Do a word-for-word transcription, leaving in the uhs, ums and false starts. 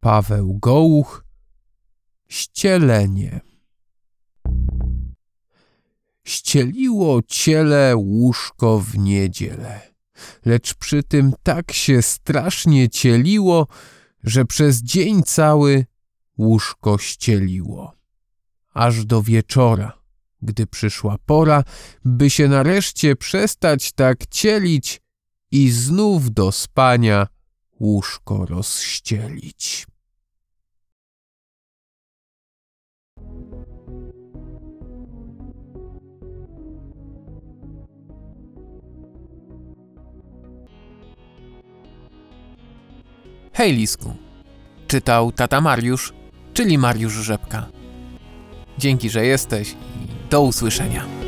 Paweł Gołuch. Ścielenie. Ścieliło ciele łóżko w niedzielę, lecz przy tym tak się strasznie cieliło, że przez dzień cały łóżko ścieliło. Aż do wieczora, gdy przyszła pora, by się nareszcie przestać tak cielić i znów do spania łóżko rozścielić. Hej Lisku, czytał tata Mariusz, czyli Mariusz Rzepka. Dzięki, że jesteś i do usłyszenia.